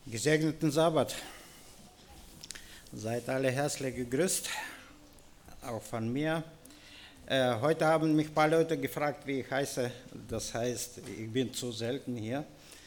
Gesegneten Sabbat. Seid alle herzlich gegrüßt, auch von mir. Heute haben mich ein paar Leute gefragt, wie ich heiße. Das heißt, ich bin zu selten hier.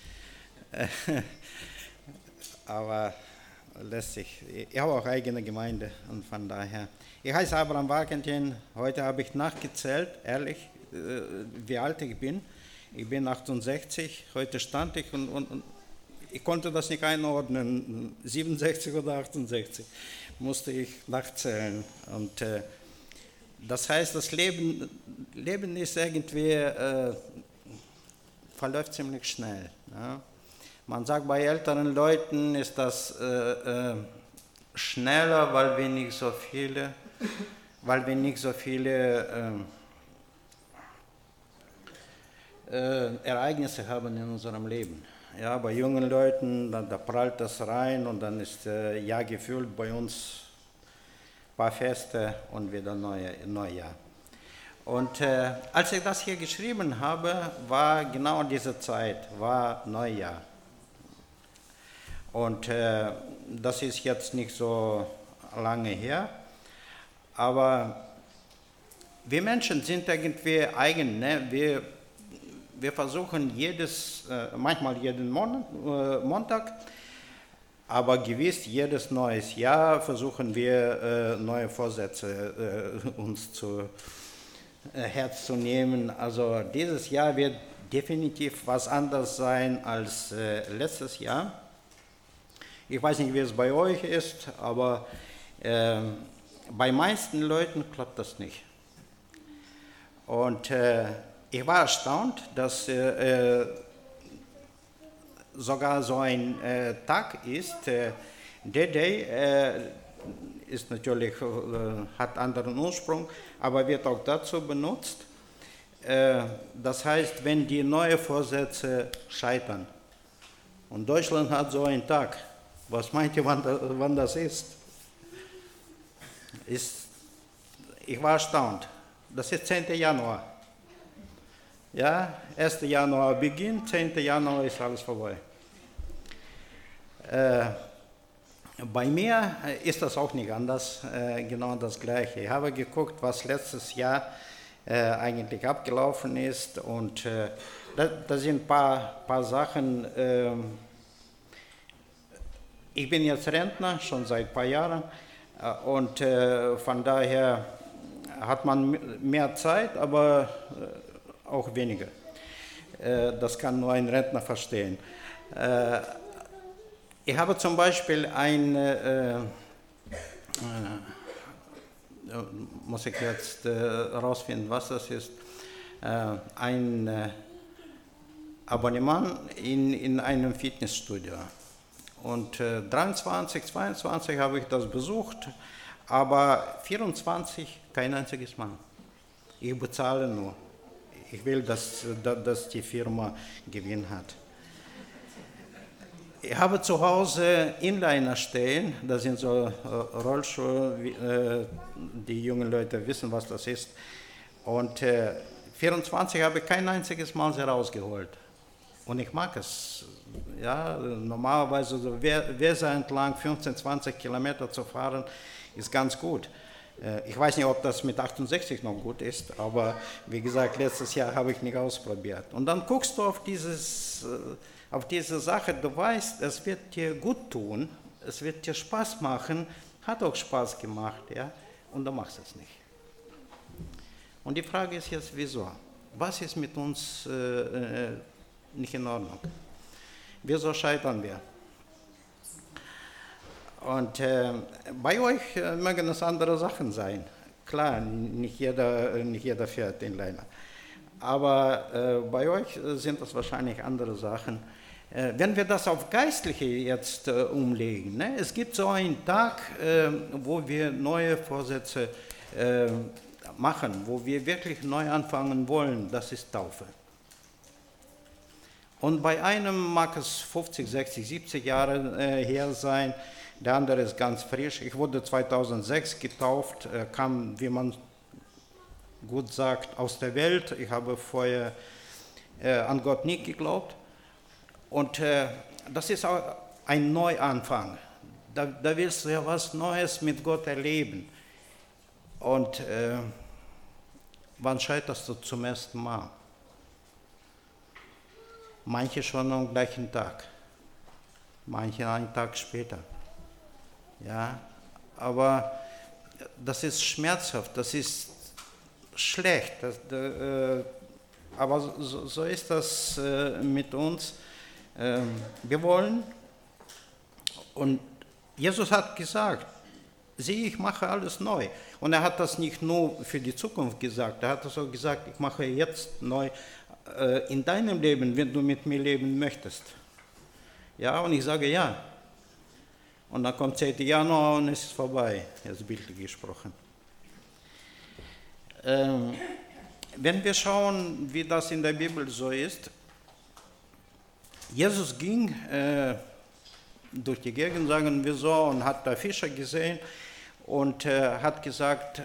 Aber lässt sich. Ich habe auch eigene Gemeinde und von daher. Ich heiße Abraham Wagentin. Heute habe ich nachgezählt, ehrlich, wie alt ich bin. Ich bin 68. Heute stand ich und ich konnte das nicht einordnen, 67 oder 68, musste ich nachzählen. Und das heißt, das Leben ist irgendwie, verläuft ziemlich schnell. Ja? Man sagt, bei älteren Leuten ist das schneller, weil wir nicht so viele Ereignisse haben in unserem Leben. Ja, bei jungen Leuten, da prallt das rein und dann ist Jahr gefüllt, bei uns ein paar Feste und wieder Neujahr. Und als ich das hier geschrieben habe, war genau diese Zeit, war Neujahr. Und das ist jetzt nicht so lange her, aber wir Menschen sind irgendwie eigen, ne? Wir versuchen manchmal jeden Montag, aber gewiss jedes neues Jahr versuchen wir neue Vorsätze uns zu Herz zu nehmen. Also dieses Jahr wird definitiv was anderes sein als letztes Jahr. Ich weiß nicht, wie es bei euch ist, aber bei meisten Leuten klappt das nicht. Und ich war erstaunt, dass sogar so ein Tag ist. D-Day ist natürlich, hat anderen Ursprung, aber wird auch dazu benutzt. Das heißt, wenn die neuen Vorsätze scheitern. Und Deutschland hat so einen Tag. Was meint ihr, wann das ist? Ich war erstaunt. Das ist 10. Januar. Ja, 1. Januar beginnt, 10. Januar ist alles vorbei. Bei mir ist das auch nicht anders, genau das Gleiche. Ich habe geguckt, was letztes Jahr eigentlich abgelaufen ist und da sind ein paar Sachen. Ich bin jetzt Rentner, schon seit ein paar Jahren und von daher hat man mehr Zeit, aber auch weniger. Das kann nur ein Rentner verstehen. Ich habe zum Beispiel muss ich jetzt herausfinden, was das ist, ein Abonnement in einem Fitnessstudio. Und 23, 22 habe ich das besucht, aber 24 kein einziges Mal. Ich bezahle nur. Ich will, dass die Firma Gewinn hat. Ich habe zu Hause Inliner stehen, das sind so Rollschuhe, die jungen Leute wissen, was das ist. Und 24 habe ich kein einziges Mal sie rausgeholt. Und ich mag es. Ja, normalerweise so Weser entlang 15, 20 Kilometer zu fahren, ist ganz gut. Ich weiß nicht, ob das mit 68 noch gut ist, aber wie gesagt, letztes Jahr habe ich nicht ausprobiert. Und dann guckst du auf diese Sache, du weißt, es wird dir gut tun, es wird dir Spaß machen, hat auch Spaß gemacht, ja, und du machst es nicht. Und die Frage ist jetzt, wieso? Was ist mit uns nicht in Ordnung? Wieso scheitern wir? Und bei euch mögen es andere Sachen sein. Klar, nicht jeder fährt Inliner. Aber bei euch sind das wahrscheinlich andere Sachen. Wenn wir das auf Geistliche jetzt umlegen, ne? Es gibt so einen Tag, wo wir neue Vorsätze machen, wo wir wirklich neu anfangen wollen, das ist Taufe. Und bei einem mag es 50, 60, 70 Jahre her sein, der andere ist ganz frisch. Ich wurde 2006 getauft, kam, wie man gut sagt, aus der Welt. Ich habe vorher an Gott nicht geglaubt. Und das ist auch ein Neuanfang. Da willst du ja was Neues mit Gott erleben. Und wann scheiterst du zum ersten Mal? Manche schon am gleichen Tag, manche einen Tag später. Ja, aber das ist schmerzhaft, das ist schlecht. Aber so ist das mit uns. Wir wollen, und Jesus hat gesagt, sieh, ich mache alles neu. Und er hat das nicht nur für die Zukunft gesagt, er hat das auch gesagt, ich mache jetzt neu in deinem Leben, wenn du mit mir leben möchtest. Ja, und ich sage ja. Und dann kommt 10. Januar und es ist vorbei, jetzt bildlich gesprochen. Wenn wir schauen, wie das in der Bibel so ist, Jesus ging durch die Gegend, sagen wir so, und hat da Fischer gesehen und hat gesagt,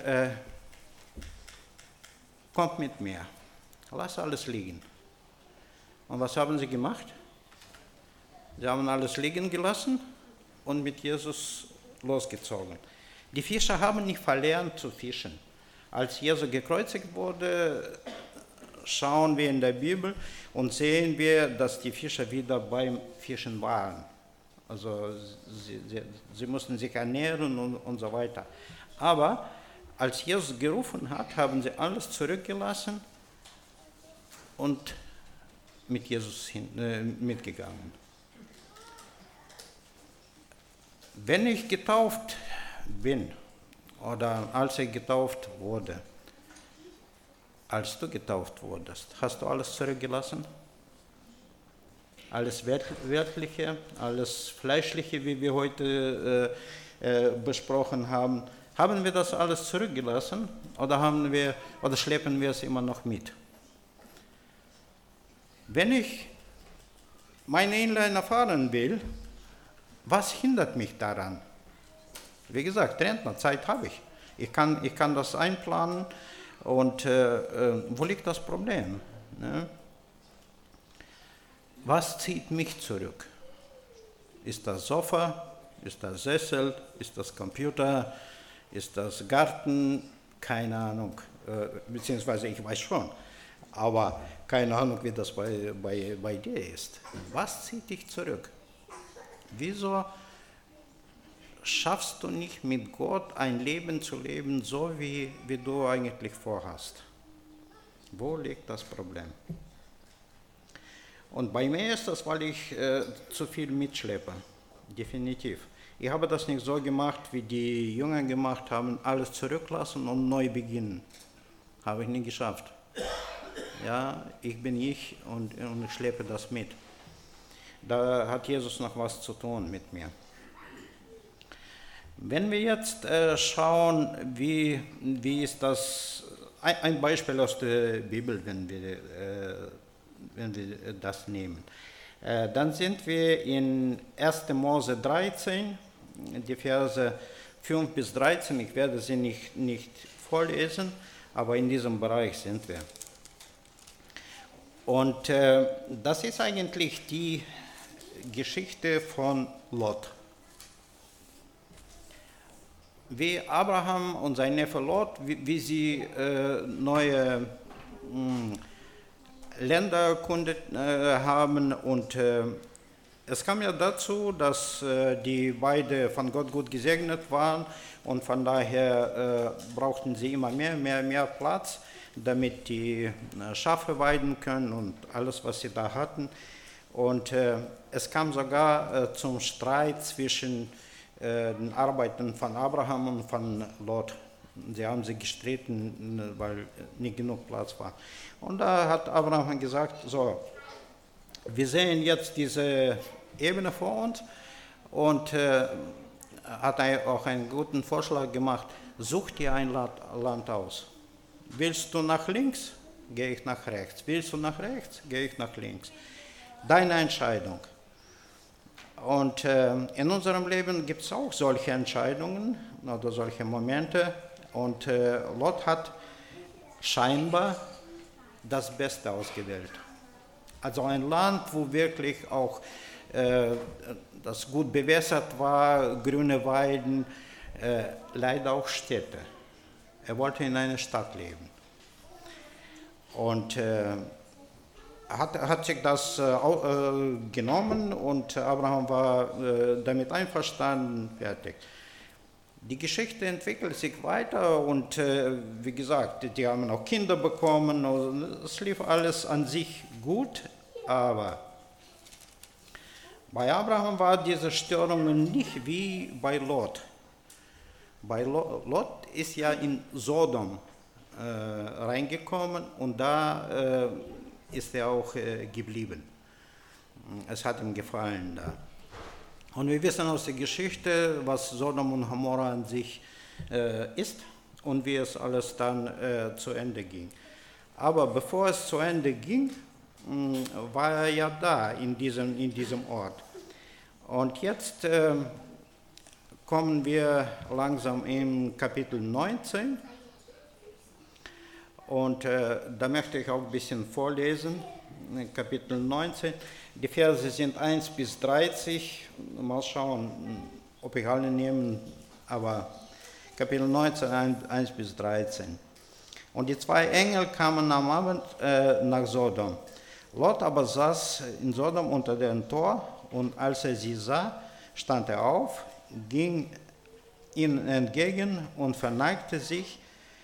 kommt mit mir, lass alles liegen. Und was haben sie gemacht? Sie haben alles liegen gelassen und mit Jesus losgezogen. Die Fischer haben nicht verlernt zu fischen. Als Jesus gekreuzigt wurde, schauen wir in der Bibel und sehen wir, dass die Fischer wieder beim Fischen waren. Also sie mussten sich ernähren und so weiter. Aber als Jesus gerufen hat, haben sie alles zurückgelassen und mit Jesus mitgegangen. Wenn ich getauft bin oder als ich getauft wurde, als du getauft wurdest, hast du alles zurückgelassen? Alles Weltliche, alles Fleischliche, wie wir heute besprochen haben, haben wir das alles zurückgelassen oder schleppen wir es immer noch mit? Wenn ich meine Inline erfahren will, was hindert mich daran? Wie gesagt, Rentnerzeit habe ich. Ich kann das einplanen und wo liegt das Problem? Ne? Was zieht mich zurück? Ist das Sofa? Ist das Sessel? Ist das Computer? Ist das Garten? Keine Ahnung. Beziehungsweise ich weiß schon. Aber keine Ahnung, wie das bei dir ist. Was zieht dich zurück? Wieso schaffst du nicht mit Gott ein Leben zu leben, so wie du eigentlich vorhast? Wo liegt das Problem? Und bei mir ist das, weil ich zu viel mitschleppe, definitiv. Ich habe das nicht so gemacht, wie die Jünger gemacht haben, alles zurücklassen und neu beginnen. Habe ich nie geschafft. Ja, ich bin ich und ich schleppe das mit. Da hat Jesus noch was zu tun mit mir. Wenn wir jetzt schauen, wie ist das, ein Beispiel aus der Bibel, wenn wir das nehmen, dann sind wir in 1. Mose 13, die Verse 5 bis 13, ich werde sie nicht vorlesen, aber in diesem Bereich sind wir. Und das ist eigentlich die Geschichte von Lot. Wie Abraham und sein Neffe Lot, wie sie neue Länder erkundet haben. Und es kam ja dazu, dass die beide von Gott gut gesegnet waren und von daher brauchten sie immer mehr Platz, damit die Schafe weiden können und alles, was sie da hatten. Und es kam sogar zum Streit zwischen den Arbeitern von Abraham und von Lot. Sie haben sich gestritten, weil nicht genug Platz war. Und da hat Abraham gesagt, so, wir sehen jetzt diese Ebene vor uns und hat auch einen guten Vorschlag gemacht, such dir ein Land aus. Willst du nach links, gehe ich nach rechts. Willst du nach rechts, gehe ich nach links. Deine Entscheidung. Und in unserem Leben gibt es auch solche Entscheidungen oder solche Momente. Und Lot hat scheinbar das Beste ausgewählt. Also ein Land, wo wirklich auch das gut bewässert war, grüne Weiden, leider auch Städte. Er wollte in einer Stadt leben. Und hat sich das genommen und Abraham war damit einverstanden, fertig. Die Geschichte entwickelt sich weiter und wie gesagt, die haben auch Kinder bekommen, und es lief alles an sich gut, aber bei Abraham war diese Störung nicht wie bei Lot. Bei Lot ist ja in Sodom reingekommen und da ist er auch geblieben. Es hat ihm gefallen da. Und wir wissen aus der Geschichte, was Sodom und Gomorra an sich ist und wie es alles dann zu Ende ging. Aber bevor es zu Ende ging, war er ja da in diesem Ort. Und jetzt kommen wir langsam im Kapitel 19. Und da möchte ich auch ein bisschen vorlesen, Kapitel 19. Die Verse sind 1 bis 30. Mal schauen, ob ich alle nehme, aber Kapitel 19, 1 bis 13. Und die zwei Engel kamen am Abend nach Sodom. Lot aber saß in Sodom unter dem Tor, und als er sie sah, stand er auf, ging ihnen entgegen und verneigte sich,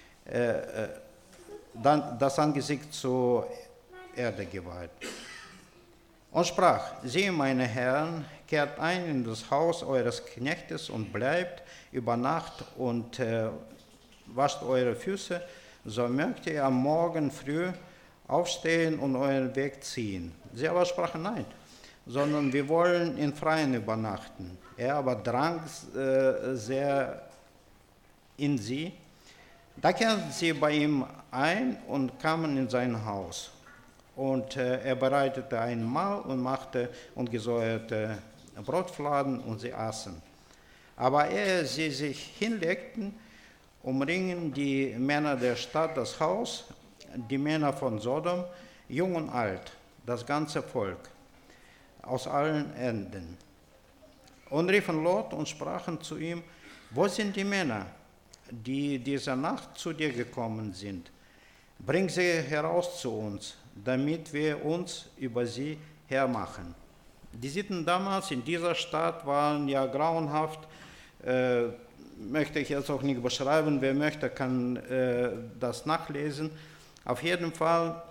dann das Angesicht zur Erde geweiht. Und sprach: Siehe, meine Herren, kehrt ein in das Haus eures Knechtes und bleibt über Nacht und wascht eure Füße, so mögt ihr am Morgen früh aufstehen und euren Weg ziehen. Sie aber sprachen: Nein, sondern wir wollen im Freien übernachten. Er aber drang sehr in sie. Da kehrten sie bei ihm ein und kamen in sein Haus. Und er bereitete ein Mahl und machte und gesäuerte Brotfladen, und sie aßen. Aber ehe sie sich hinlegten, umringen die Männer der Stadt das Haus, die Männer von Sodom, jung und alt, das ganze Volk, aus allen Enden. Und riefen Lot und sprachen zu ihm: Wo sind die Männer, die diese Nacht zu dir gekommen sind? Bring sie heraus zu uns, damit wir uns über sie hermachen. Die Sitten damals in dieser Stadt waren ja grauenhaft, möchte ich jetzt auch nicht beschreiben, wer möchte, kann das nachlesen. Auf jeden Fall,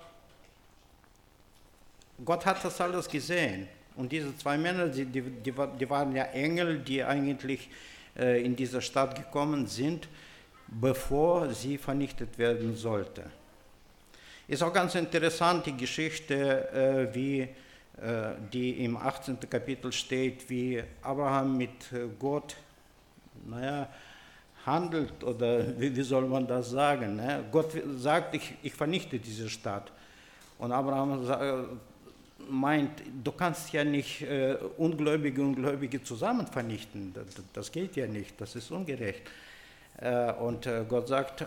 Gott hat das alles gesehen. Und diese zwei Männer, die waren ja Engel, die eigentlich in diese Stadt gekommen sind, bevor sie vernichtet werden sollte. Ist auch ganz interessant die Geschichte, wie die im 18. Kapitel steht, wie Abraham mit Gott, handelt, oder wie soll man das sagen? Ne? Gott sagt, ich vernichte diese Stadt. Und Abraham meint, du kannst ja nicht Ungläubige zusammen vernichten. Das geht ja nicht, das ist ungerecht. Und Gott sagt,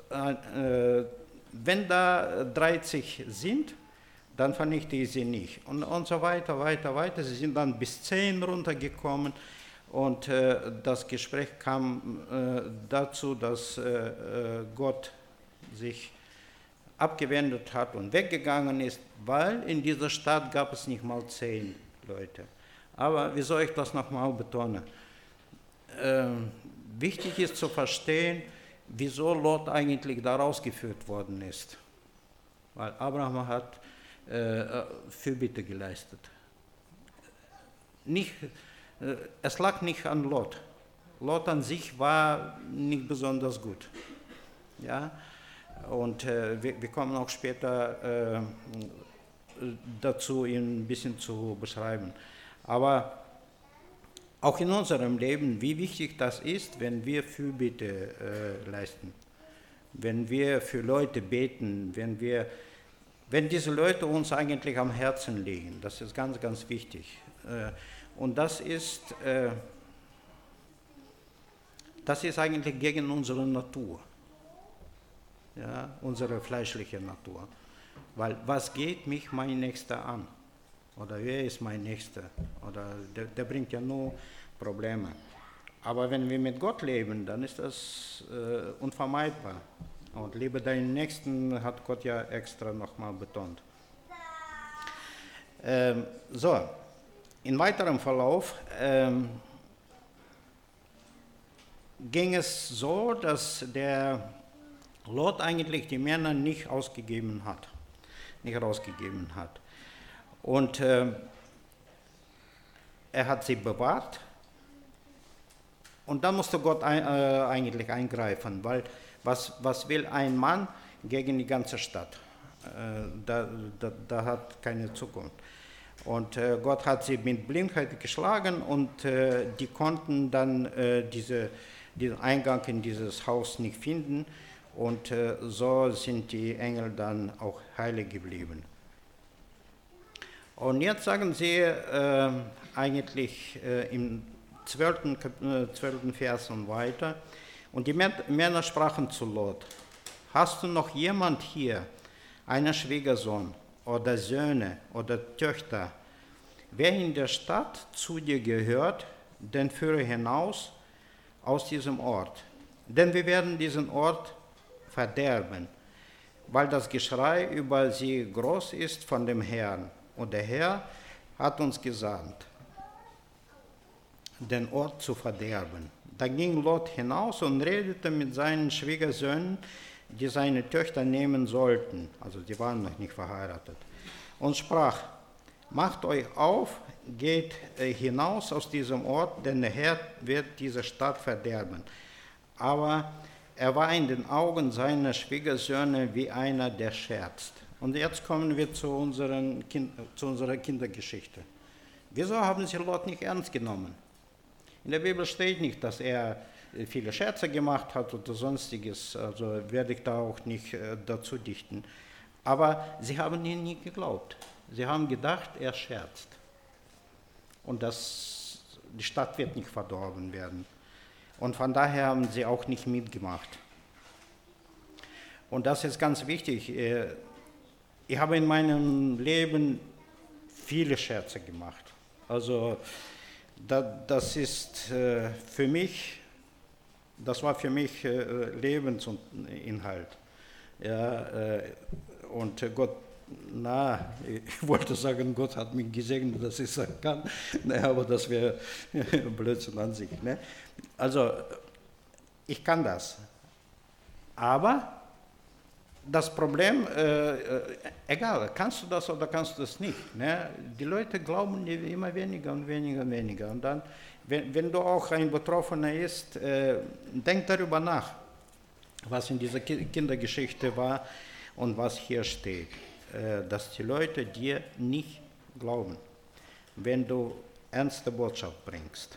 wenn da 30 sind, dann vernichte ich sie nicht. Und so weiter, weiter. Sie sind dann bis 10 runtergekommen. Und das Gespräch kam dazu, dass Gott sich abgewendet hat und weggegangen ist, weil in dieser Stadt gab es nicht mal 10 Leute. Aber wie soll ich das nochmal betonen? Wichtig ist zu verstehen, wieso Lot eigentlich da rausgeführt worden ist. Weil Abraham hat Fürbitte geleistet. Es lag nicht an Lot. Lot an sich war nicht besonders gut. Ja? Und wir kommen auch später dazu, ihn ein bisschen zu beschreiben. Aber auch in unserem Leben, wie wichtig das ist, wenn wir Fürbitte leisten, wenn wir für Leute beten, wenn diese Leute uns eigentlich am Herzen liegen. Das ist ganz, ganz wichtig. Und das ist eigentlich gegen unsere Natur, ja, unsere fleischliche Natur. Weil was geht mich mein Nächster an? oder wer ist mein Nächster, oder der bringt ja nur Probleme. Aber wenn wir mit Gott leben, dann ist das unvermeidbar. Und liebe deinen Nächsten hat Gott ja extra nochmal betont. So, in weiterem Verlauf ging es so, dass der Lot eigentlich die Männer nicht rausgegeben hat. Und er hat sie bewahrt. Und dann musste Gott eigentlich eingreifen, weil was will ein Mann gegen die ganze Stadt? Da hat keine Zukunft. Und Gott hat sie mit Blindheit geschlagen und die konnten dann diesen Eingang in dieses Haus nicht finden. Und so sind die Engel dann auch heilig geblieben. Und jetzt sagen sie eigentlich im 12. Vers und weiter, und die Männer sprachen zu Lot: Hast du noch jemand hier, einen Schwiegersohn oder Söhne oder Töchter, wer in der Stadt zu dir gehört, den führe hinaus aus diesem Ort. Denn wir werden diesen Ort verderben, weil das Geschrei über sie groß ist von dem Herrn. Und der Herr hat uns gesandt, den Ort zu verderben. Da ging Lot hinaus und redete mit seinen Schwiegersöhnen, die seine Töchter nehmen sollten, also die waren noch nicht verheiratet, und sprach: Macht euch auf, geht hinaus aus diesem Ort, denn der Herr wird diese Stadt verderben. Aber er war in den Augen seiner Schwiegersöhne wie einer, der scherzt. Und jetzt kommen wir zu unserer Kindergeschichte. Wieso haben sie Lot nicht ernst genommen? In der Bibel steht nicht, dass er viele Scherze gemacht hat oder sonstiges, also werde ich da auch nicht dazu dichten. Aber sie haben ihm nie geglaubt. Sie haben gedacht, er scherzt. Und die Stadt wird nicht verdorben werden. Und von daher haben sie auch nicht mitgemacht. Und das ist ganz wichtig. Ich habe in meinem Leben viele Scherze gemacht. Also das war für mich Lebensinhalt. Ja, und Gott, ich wollte sagen, Gott hat mich gesegnet, dass ich sagen kann, aber das wäre Blödsinn an sich. Ne? Also, ich kann das. Aber das Problem, egal, kannst du das oder kannst du das nicht. Ne? Die Leute glauben immer weniger und weniger und weniger. Und dann, wenn du auch ein Betroffener bist, denk darüber nach, was in dieser Kindergeschichte war und was hier steht. Dass die Leute dir nicht glauben, wenn du ernste Botschaft bringst.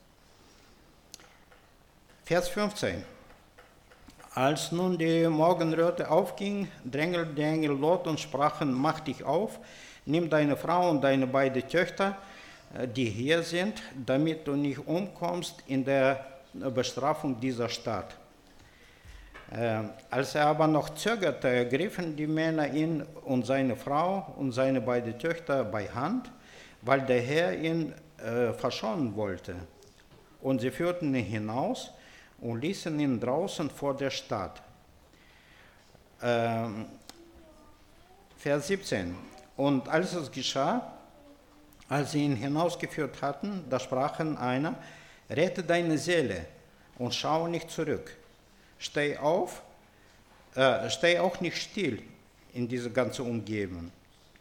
Vers 15. Als nun die Morgenröte aufging, drängelten die Engel Lot und sprachen: Mach dich auf, nimm deine Frau und deine beiden Töchter, die hier sind, damit du nicht umkommst in der Bestrafung dieser Stadt. Als er aber noch zögerte, ergriffen die Männer ihn und seine Frau und seine beiden Töchter bei Hand, weil der Herr ihn verschonen wollte. Und sie führten ihn hinaus und ließen ihn draußen vor der Stadt. Vers 17. Und als es geschah, als sie ihn hinausgeführt hatten, da sprachen einer: Rette deine Seele und schau nicht zurück. Steh auch nicht still in dieser ganzen Umgebung.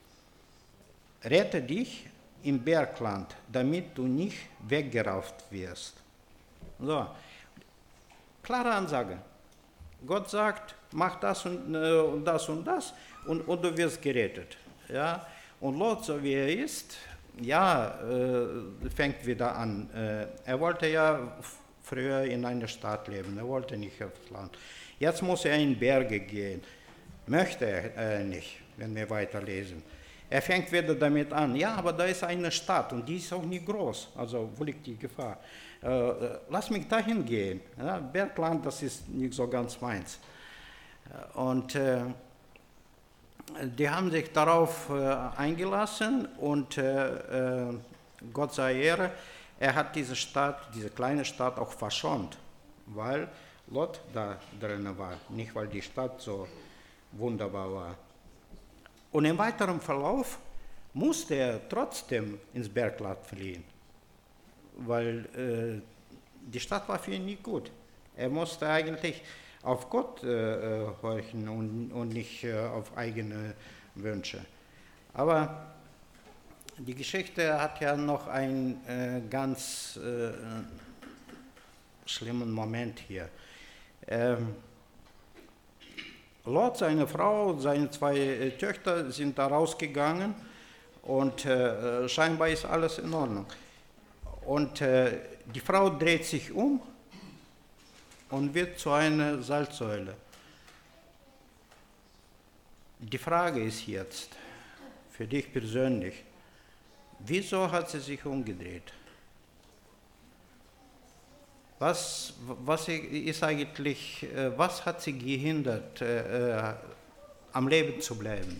Rette dich im Bergland, damit du nicht weggerauft wirst. So, klare Ansage. Gott sagt, mach das und das und das und du wirst gerettet. Ja? Und Lot, so wie er ist, fängt wieder an. Er wollte ja früher in einer Stadt leben, er wollte nicht aufs Land. Jetzt muss er in Berge gehen. Möchte er nicht, wenn wir weiterlesen. Er fängt wieder damit an, ja, aber da ist eine Stadt und die ist auch nicht groß, also wo liegt die Gefahr? Lass mich dahin gehen. Ja, Bergland, das ist nicht so ganz meins. Und die haben sich darauf eingelassen und Gott sei Ehre, er hat diese Stadt, diese kleine Stadt auch verschont, weil Lot da drin war, nicht weil die Stadt so wunderbar war. Und im weiteren Verlauf musste er trotzdem ins Bergland fliehen, weil die Stadt war für ihn nicht gut. Er musste eigentlich auf Gott horchen und nicht auf eigene Wünsche. Aber die Geschichte hat ja noch einen ganz schlimmen Moment hier. Lot, seine Frau, seine 2 Töchter sind da rausgegangen und scheinbar ist alles in Ordnung. Und die Frau dreht sich um und wird zu einer Salzsäule. Die Frage ist jetzt für dich persönlich, wieso hat sie sich umgedreht? Was ist eigentlich, was hat sie gehindert, am Leben zu bleiben?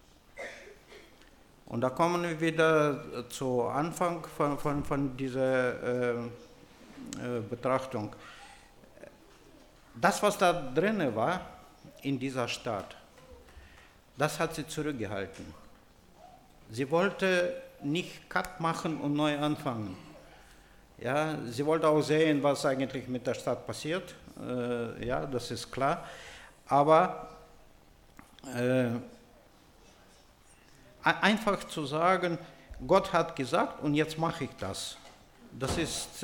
Und da kommen wir wieder zu Anfang von dieser Betrachtung. Das, was da drin war, in dieser Stadt, das hat sie zurückgehalten. Sie wollte nicht Cut machen und neu anfangen. Ja, sie wollte auch sehen, was eigentlich mit der Stadt passiert. Ja, das ist klar. Aber einfach zu sagen, Gott hat gesagt und jetzt mache ich das. Das ist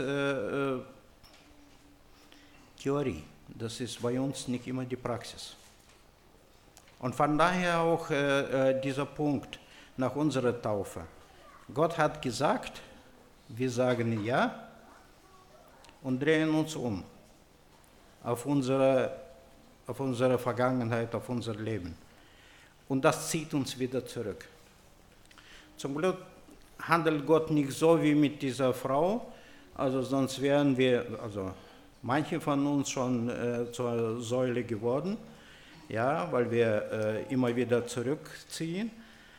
Theorie. Das ist bei uns nicht immer die Praxis. Und von daher auch dieser Punkt nach unserer Taufe. Gott hat gesagt, wir sagen ja und drehen uns um auf unsere Vergangenheit, auf unser Leben. Und das zieht uns wieder zurück. Zum Glück handelt Gott nicht so wie mit dieser Frau, also sonst wären wir, also manche von uns schon zur Säule geworden, ja, weil wir immer wieder zurückziehen.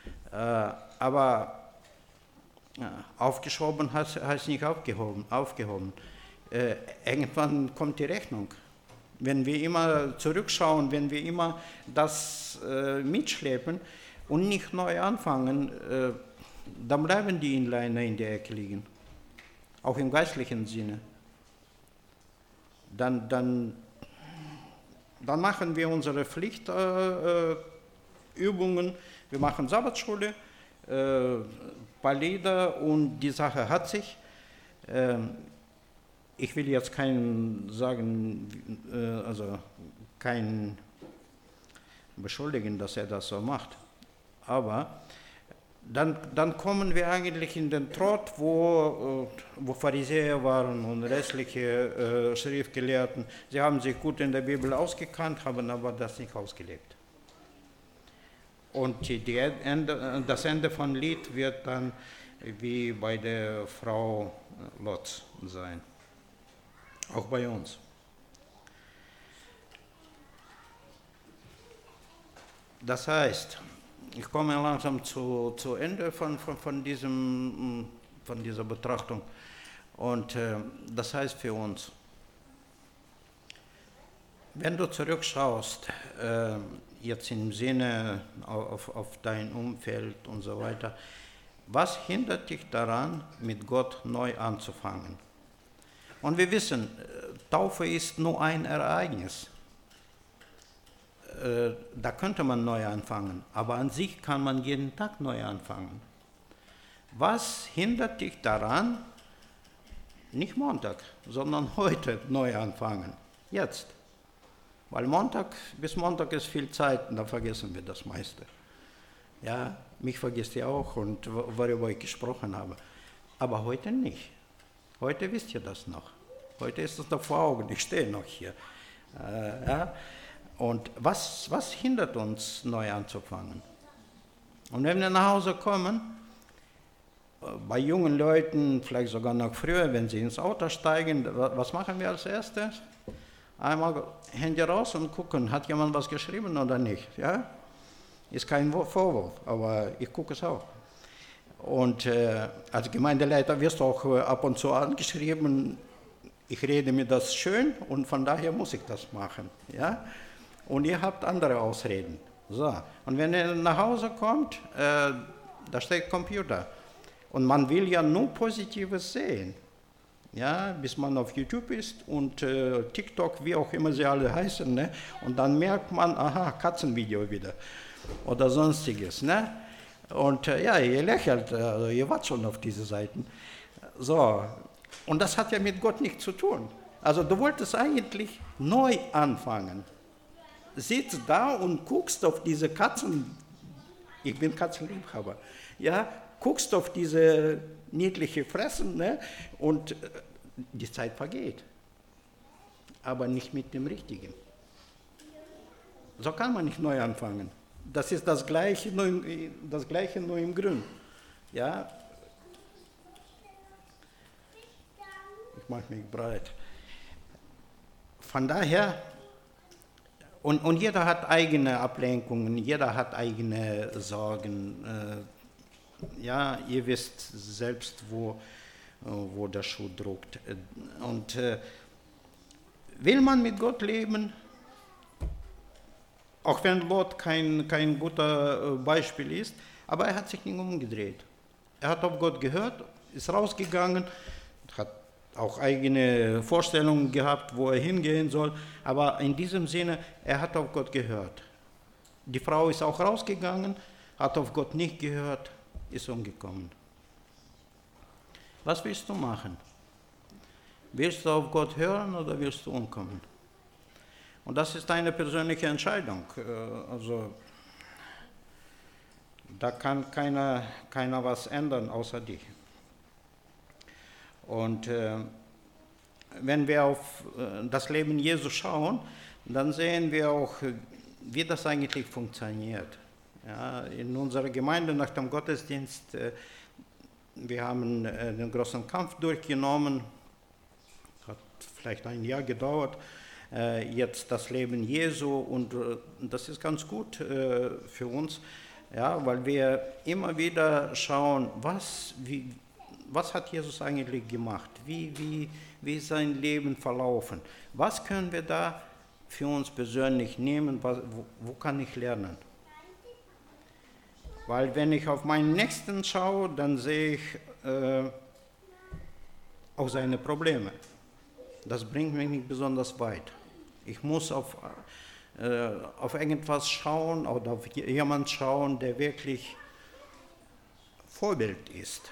Aber aufgeschoben heißt nicht aufgehoben. Irgendwann kommt die Rechnung. Wenn wir immer zurückschauen, wenn wir immer das mitschleppen und nicht neu anfangen, dann bleiben die Inliner in der Ecke liegen. Auch im geistlichen Sinne. Dann machen wir unsere Pflichtübungen, wir machen Sabbatschule, paar Lieder und die Sache hat sich. Ich will jetzt keinen sagen, also keinen beschuldigen, dass er das so macht. Aber dann kommen wir eigentlich in den Trott, wo Pharisäer waren und restliche Schriftgelehrten. Sie haben sich gut in der Bibel ausgekannt, haben aber das nicht ausgelebt. Und das Ende von Lied wird dann wie bei der Frau Lot sein. Auch bei uns. Das heißt, ich komme langsam zu Ende von dieser Betrachtung. Und das heißt für uns, wenn du zurückschaust, jetzt im Sinne auf dein Umfeld und so weiter, was hindert dich daran, mit Gott neu anzufangen? Und wir wissen, Taufe ist nur ein Ereignis. Da könnte man neu anfangen, aber an sich kann man jeden Tag neu anfangen. Was hindert dich daran, nicht Montag, sondern heute neu anfangen? Jetzt. Weil bis Montag ist viel Zeit und da vergessen wir das meiste. Ja, mich vergisst ihr auch und worüber ich gesprochen habe. Aber heute nicht. Heute wisst ihr das noch. Heute ist es noch vor Augen, ich stehe noch hier. Ja. Und was hindert uns, neu anzufangen? Und wenn wir nach Hause kommen, bei jungen Leuten, vielleicht sogar noch früher, wenn sie ins Auto steigen, was machen wir als erstes? Einmal Handy raus und gucken, hat jemand was geschrieben oder nicht? Ja? Ist kein Vorwurf, aber ich gucke es auch. Und als Gemeindeleiter wirst du auch ab und zu angeschrieben, ich rede mir das schön und von daher muss ich das machen. Ja? Und ihr habt andere Ausreden. So. Und wenn ihr nach Hause kommt, da steht Computer. Und man will ja nur Positives sehen. Ja, bis man auf YouTube ist und TikTok, wie auch immer sie alle heißen. Ne? Und dann merkt man, aha, Katzenvideo wieder. Oder sonstiges. Ne? Und ja, ihr lächelt, ihr wart schon auf diese Seiten. So. Und das hat ja mit Gott nichts zu tun. Also du wolltest eigentlich neu anfangen. Sitzt da und guckst auf diese Katzen, ich bin Katzenliebhaber, ja, guckst auf diese niedliche Fressen, ne, und die Zeit vergeht. Aber nicht mit dem Richtigen. So kann man nicht neu anfangen. Das ist das Gleiche, nur im Grün. Ja. Ich mache mich breit. Von daher, und jeder hat eigene Ablenkungen, jeder hat eigene Sorgen. Ja, ihr wisst selbst, wo der Schuh drückt. Und will man mit Gott leben, auch wenn Lot kein guter Beispiel ist, aber er hat sich nicht umgedreht. Er hat auf Gott gehört, ist rausgegangen, hat auch eigene Vorstellungen gehabt, wo er hingehen soll, aber in diesem Sinne, er hat auf Gott gehört. Die Frau ist auch rausgegangen, hat auf Gott nicht gehört, ist umgekommen. Was willst du machen? Willst du auf Gott hören oder willst du umkommen? Und das ist eine persönliche Entscheidung. Also da kann keiner was ändern außer dich. Und wenn wir auf das Leben Jesu schauen, dann sehen wir auch, wie das eigentlich funktioniert. Ja, in unserer Gemeinde nach dem Gottesdienst, wir haben den großen Kampf durchgenommen, hat vielleicht ein Jahr gedauert, jetzt das Leben Jesu, und das ist ganz gut für uns, ja, weil wir immer wieder schauen, was hat Jesus eigentlich gemacht, wie ist sein Leben verlaufen, was können wir da für uns persönlich nehmen, wo kann ich lernen? Weil wenn ich auf meinen Nächsten schaue, dann sehe ich auch seine Probleme. Das bringt mich nicht besonders weit. Ich muss auf irgendwas schauen oder auf jemanden schauen, der wirklich Vorbild ist.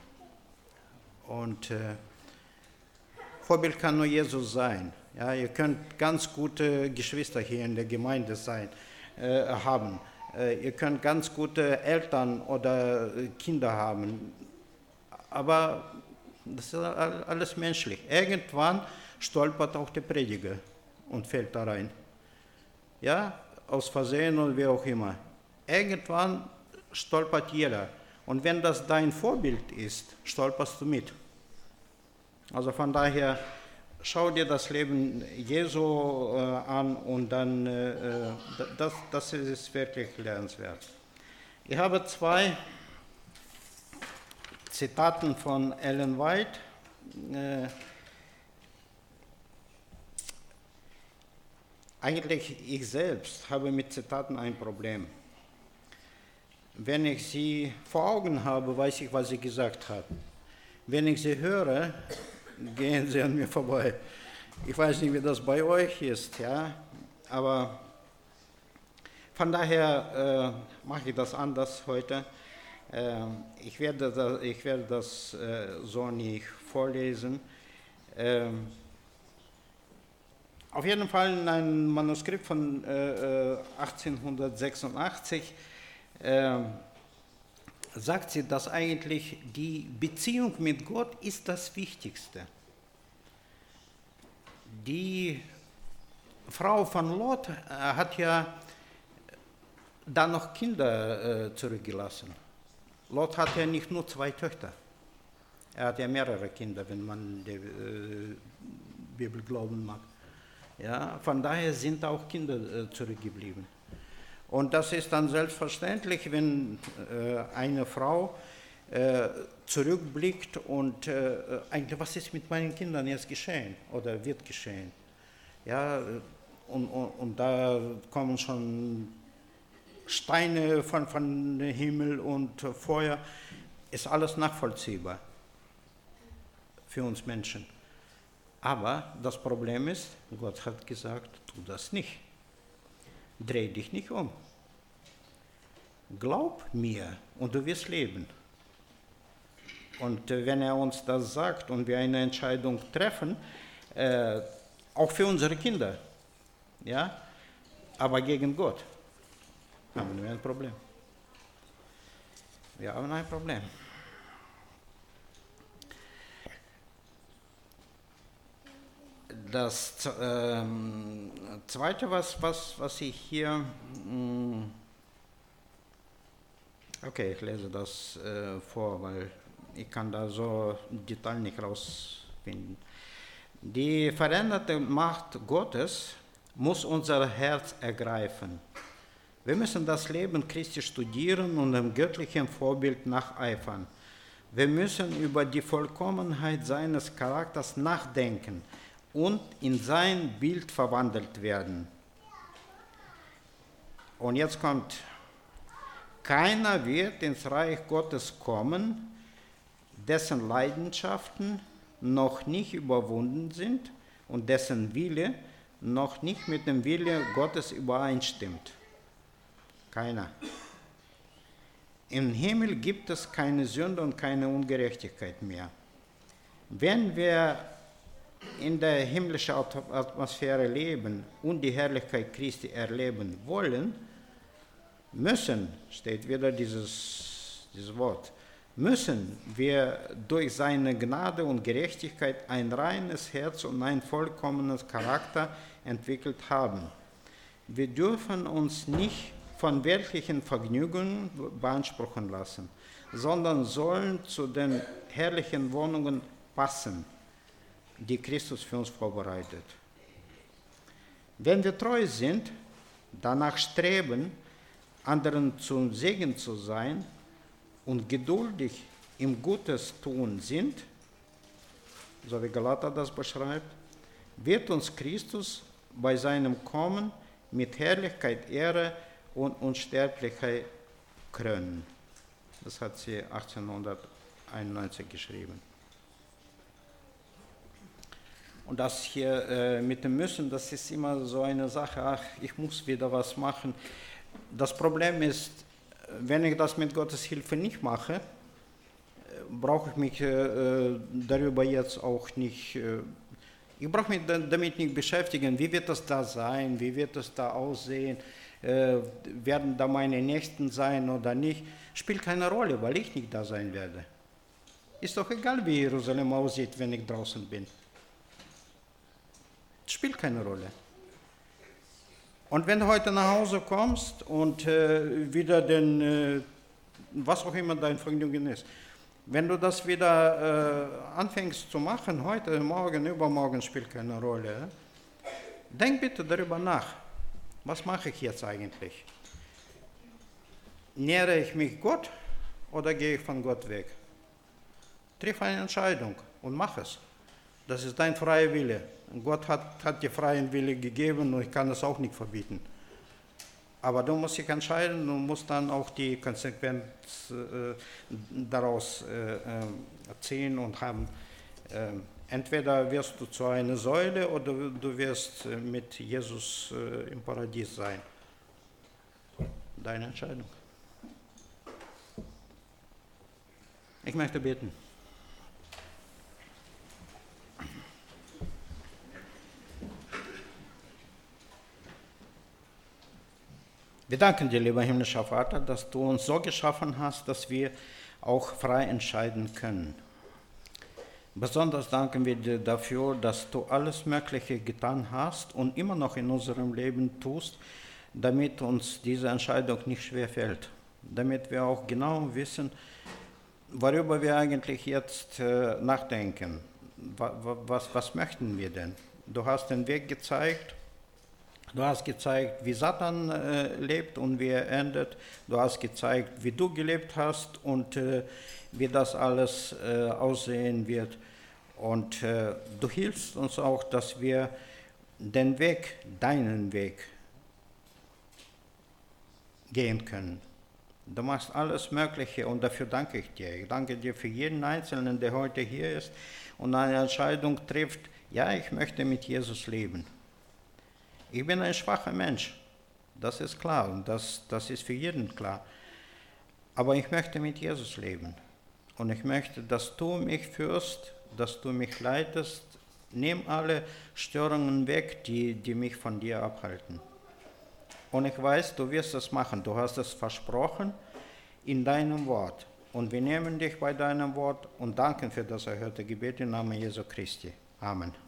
Und Vorbild kann nur Jesus sein. Ja, ihr könnt ganz gute Geschwister hier in der Gemeinde haben. Ihr könnt ganz gute Eltern oder Kinder haben. Aber das ist alles menschlich. Irgendwann stolpert auch der Prediger und fällt da rein. Ja, aus Versehen oder wie auch immer. Irgendwann stolpert jeder. Und wenn das dein Vorbild ist, stolperst du mit. Also von daher, schau dir das Leben Jesu an und dann, das ist wirklich lernenswert. Ich habe 2 Zitaten von Ellen White. Eigentlich ich selbst habe mit Zitaten ein Problem. Wenn ich sie vor Augen habe, weiß ich, was sie gesagt hat. Wenn ich sie höre, gehen sie an mir vorbei. Ich weiß nicht, wie das bei euch ist, ja, aber von daher mache ich das anders heute. Ich werde das so nicht vorlesen. Auf jeden Fall in einem Manuskript von 1886 sagt sie, dass eigentlich die Beziehung mit Gott ist das Wichtigste. Die Frau von Lot hat ja dann noch Kinder zurückgelassen. Lot hat ja nicht nur 2 Töchter. Er hat ja mehrere Kinder, wenn man der Bibel glauben mag. Ja, von daher sind auch Kinder zurückgeblieben. Und das ist dann selbstverständlich, wenn eine Frau zurückblickt und eigentlich, was ist mit meinen Kindern jetzt geschehen oder wird geschehen? Ja, und da kommen schon Steine von dem Himmel und Feuer, ist alles nachvollziehbar für uns Menschen. Aber das Problem ist, Gott hat gesagt, tu das nicht. Dreh dich nicht um. Glaub mir und du wirst leben. Und wenn er uns das sagt und wir eine Entscheidung treffen, auch für unsere Kinder, ja, aber gegen Gott, haben wir ein Problem. Wir haben ein Problem. Das Zweite, was ich hier, okay, ich lese das vor, weil ich kann da so Detail nicht rausfinden. Die veränderte Macht Gottes muss unser Herz ergreifen. Wir müssen das Leben Christi studieren und dem göttlichen Vorbild nacheifern. Wir müssen über die Vollkommenheit seines Charakters nachdenken und in sein Bild verwandelt werden. Und jetzt kommt, keiner wird ins Reich Gottes kommen, dessen Leidenschaften noch nicht überwunden sind und dessen Wille noch nicht mit dem Wille Gottes übereinstimmt. Keiner. Im Himmel gibt es keine Sünde und keine Ungerechtigkeit mehr. Wenn wir in der himmlischen Atmosphäre leben und die Herrlichkeit Christi erleben wollen, müssen, steht wieder dieses Wort, müssen wir durch seine Gnade und Gerechtigkeit ein reines Herz und ein vollkommenes Charakter entwickelt haben. Wir dürfen uns nicht von weltlichen Vergnügungen beanspruchen lassen, sondern sollen zu den herrlichen Wohnungen passen, die Christus für uns vorbereitet. Wenn wir treu sind, danach streben, anderen zum Segen zu sein und geduldig im Gutes tun sind, so wie Galater das beschreibt, wird uns Christus bei seinem Kommen mit Herrlichkeit, Ehre und Unsterblichkeit krönen. Das hat sie 1891 geschrieben. Und das hier mit dem Müssen, das ist immer so eine Sache, ach, ich muss wieder was machen. Das Problem ist, wenn ich das mit Gottes Hilfe nicht mache, brauche ich mich darüber jetzt auch nicht, ich brauche mich damit nicht beschäftigen, wie wird das da sein, wie wird das da aussehen, werden da meine Nächsten sein oder nicht, spielt keine Rolle, weil ich nicht da sein werde. Ist doch egal, wie Jerusalem aussieht, wenn ich draußen bin. Spielt keine Rolle. Und wenn du heute nach Hause kommst und wieder was auch immer dein Vergnügen ist, wenn du das wieder anfängst zu machen, heute, morgen, übermorgen, spielt keine Rolle. Denk bitte darüber nach. Was mache ich jetzt eigentlich? Nähere ich mich Gott oder gehe ich von Gott weg? Triff eine Entscheidung und mach es. Das ist dein freier Wille. Gott hat dir freien Wille gegeben und ich kann das auch nicht verbieten. Aber du musst dich entscheiden und musst dann auch die Konsequenz daraus ziehen und haben. Entweder wirst du zu einer Säule oder du wirst mit Jesus im Paradies sein. Deine Entscheidung. Ich möchte beten. Wir danken dir, lieber himmlischer Vater, dass du uns so geschaffen hast, dass wir auch frei entscheiden können. Besonders danken wir dir dafür, dass du alles Mögliche getan hast und immer noch in unserem Leben tust, damit uns diese Entscheidung nicht schwerfällt, damit wir auch genau wissen, worüber wir eigentlich jetzt nachdenken. Was möchten wir denn? Du hast den Weg gezeigt, Du hast gezeigt, wie Satan lebt und wie er endet. Du hast gezeigt, wie du gelebt hast und wie das alles aussehen wird. Und du hilfst uns auch, dass wir den Weg, deinen Weg gehen können. Du machst alles Mögliche und dafür danke ich dir. Ich danke dir für jeden Einzelnen, der heute hier ist und eine Entscheidung trifft, ja, ich möchte mit Jesus leben. Ich bin ein schwacher Mensch, das ist klar und das ist für jeden klar. Aber ich möchte mit Jesus leben und ich möchte, dass du mich führst, dass du mich leitest. Nimm alle Störungen weg, die mich von dir abhalten. Und ich weiß, du wirst es machen. Du hast es versprochen in deinem Wort. Und wir nehmen dich bei deinem Wort und danken für das erhörte Gebet im Namen Jesu Christi. Amen.